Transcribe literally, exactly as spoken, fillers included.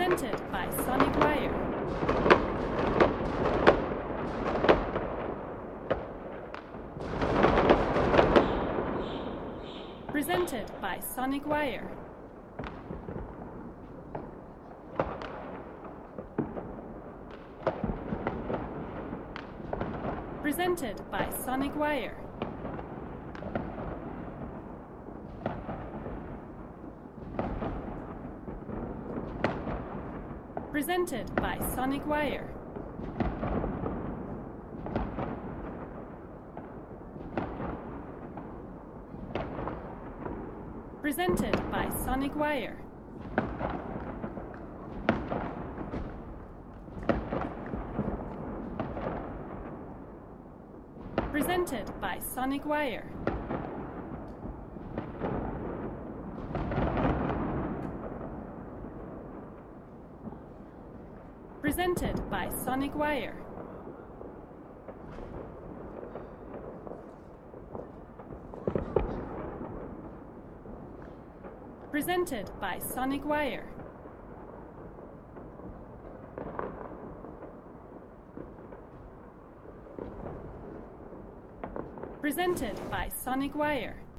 Presented by Sonic Wire. Presented by Sonic Wire. Presented by Sonic Wire. Presented by Sonic Wire. Presented by Sonic Wire. Presented by Sonic Wire. Presented by Sonic Wire. Presented by Sonic Wire. Presented by Sonic Wire.